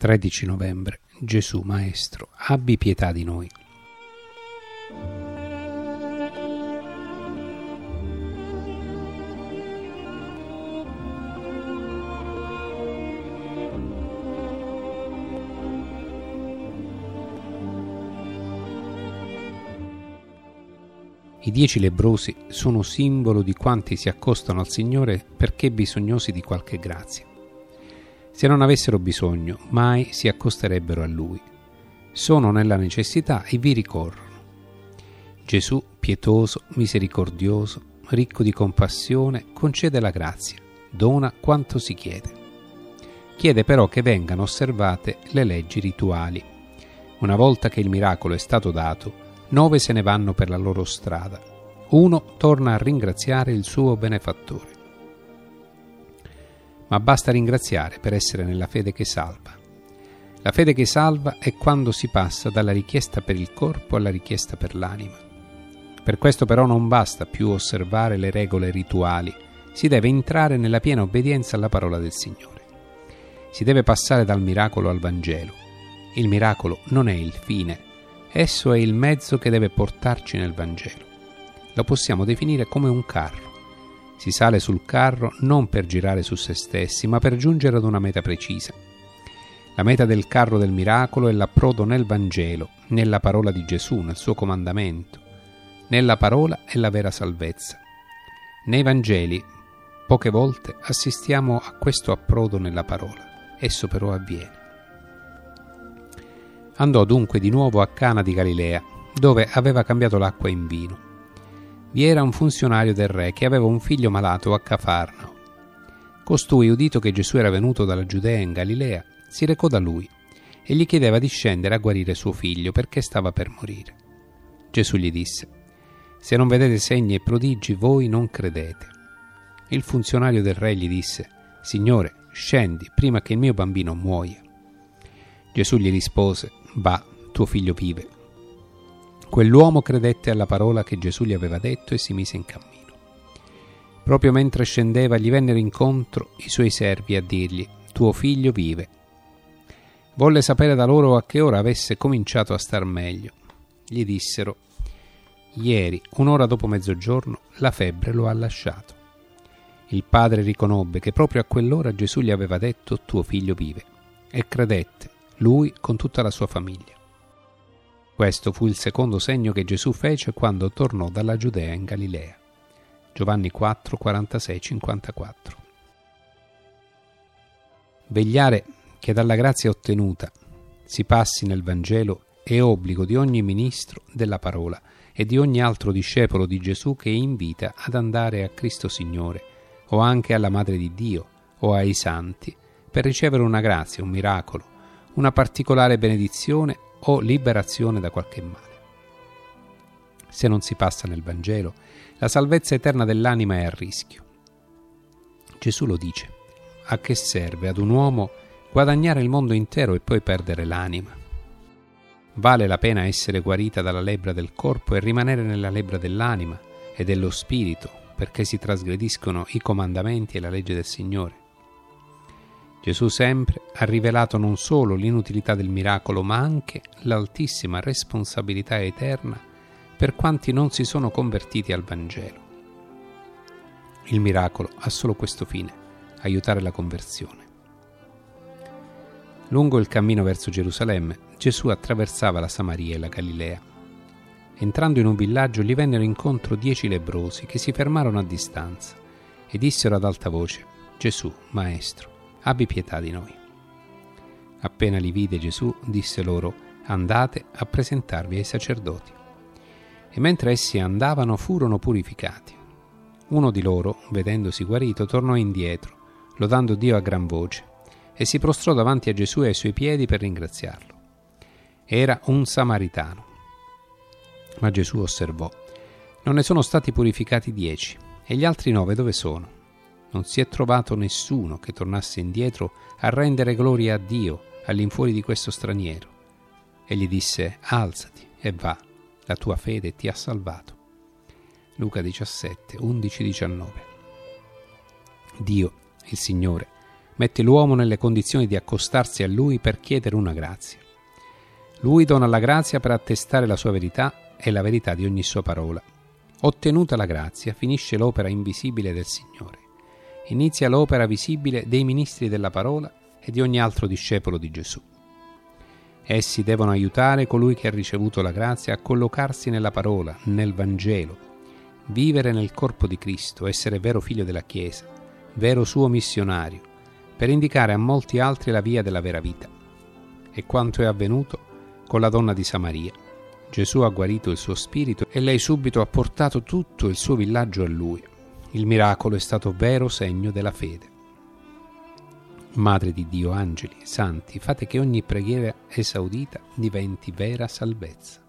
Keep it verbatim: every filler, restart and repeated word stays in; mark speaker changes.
Speaker 1: tredici novembre. Gesù Maestro, abbi pietà di noi. I dieci lebbrosi sono simbolo di quanti si accostano al Signore perché bisognosi di qualche grazia. Se non avessero bisogno, mai si accosterebbero a Lui. Sono nella necessità e vi ricorrono. Gesù, pietoso, misericordioso, ricco di compassione, concede la grazia, dona quanto si chiede. Chiede però che vengano osservate le leggi rituali. Una volta che il miracolo è stato dato, nove se ne vanno per la loro strada. Uno torna a ringraziare il suo benefattore. Ma basta ringraziare per essere nella fede che salva. La fede che salva è quando si passa dalla richiesta per il corpo alla richiesta per l'anima. Per questo però non basta più osservare le regole rituali, si deve entrare nella piena obbedienza alla parola del Signore. Si deve passare dal miracolo al Vangelo. Il miracolo non è il fine, esso è il mezzo che deve portarci nel Vangelo. Lo possiamo definire come un carro. Si sale sul carro non per girare su se stessi, ma per giungere ad una meta precisa. La meta del carro del miracolo è l'approdo nel Vangelo, nella parola di Gesù, nel suo comandamento. Nella parola è la vera salvezza. Nei Vangeli, poche volte assistiamo a questo approdo nella parola. Esso però avviene. Andò dunque di nuovo a Cana di Galilea, dove aveva cambiato l'acqua in vino. Vi era un funzionario del re che aveva un figlio malato a Cafarnao. Costui, udito che Gesù era venuto dalla Giudea in Galilea, si recò da lui e gli chiedeva di scendere a guarire suo figlio perché stava per morire. Gesù gli disse: «Se non vedete segni e prodigi, voi non credete». Il funzionario del re gli disse: «Signore, scendi prima che il mio bambino muoia». Gesù gli rispose: «Va, tuo figlio vive». Quell'uomo credette alla parola che Gesù gli aveva detto e si mise in cammino. Proprio mentre scendeva gli vennero incontro i suoi servi a dirgli: «Tuo figlio vive». Volle sapere da loro a che ora avesse cominciato a star meglio. Gli dissero: «Ieri, un'ora dopo mezzogiorno, la febbre lo ha lasciato». Il padre riconobbe che proprio a quell'ora Gesù gli aveva detto: «Tuo figlio vive», e credette, lui con tutta la sua famiglia. Questo fu il secondo segno che Gesù fece quando tornò dalla Giudea in Galilea. Giovanni quattro, quarantasei cinquantaquattro. Vegliare che dalla grazia ottenuta si passi nel Vangelo è obbligo di ogni ministro della parola e di ogni altro discepolo di Gesù che invita ad andare a Cristo Signore o anche alla Madre di Dio o ai Santi per ricevere una grazia, un miracolo, una particolare benedizione o liberazione da qualche male. Se non si passa nel Vangelo, la salvezza eterna dell'anima è a rischio. Gesù lo dice: a che serve ad un uomo guadagnare il mondo intero e poi perdere l'anima? Vale la pena essere guarita dalla lebbra del corpo e rimanere nella lebbra dell'anima e dello spirito, perché si trasgrediscono i comandamenti e la legge del Signore? Gesù sempre ha rivelato non solo l'inutilità del miracolo, ma anche l'altissima responsabilità eterna per quanti non si sono convertiti al Vangelo. Il miracolo ha solo questo fine: aiutare la conversione. Lungo il cammino verso Gerusalemme, Gesù attraversava la Samaria e la Galilea. Entrando in un villaggio gli vennero incontro dieci lebbrosi che si fermarono a distanza e dissero ad alta voce: «Gesù, Maestro, abbi pietà di noi». Appena li vide Gesù, disse loro: «Andate a presentarvi ai sacerdoti». E mentre essi andavano furono purificati. Uno di loro, vedendosi guarito, tornò indietro, lodando Dio a gran voce, e si prostrò davanti a Gesù e ai suoi piedi per ringraziarlo. Era un samaritano. Ma Gesù osservò: «Non ne sono stati purificati dieci, e gli altri nove dove sono? Non si è trovato nessuno che tornasse indietro a rendere gloria a Dio all'infuori di questo straniero». E gli disse: «Alzati e va, la tua fede ti ha salvato». Luca diciassette, undici diciannove. Dio, il Signore, mette l'uomo nelle condizioni di accostarsi a lui per chiedere una grazia. Lui dona la grazia per attestare la sua verità e la verità di ogni sua parola. Ottenuta la grazia, finisce l'opera invisibile del Signore. Inizia l'opera visibile dei ministri della parola e di ogni altro discepolo di Gesù. Essi devono aiutare colui che ha ricevuto la grazia a collocarsi nella parola, nel Vangelo, vivere nel corpo di Cristo, essere vero figlio della Chiesa, vero suo missionario, per indicare a molti altri la via della vera vita. E quanto è avvenuto con la donna di Samaria. Gesù ha guarito il suo spirito e lei subito ha portato tutto il suo villaggio a lui. Il miracolo è stato vero segno della fede. Madre di Dio, angeli, santi, fate che ogni preghiera esaudita diventi vera salvezza.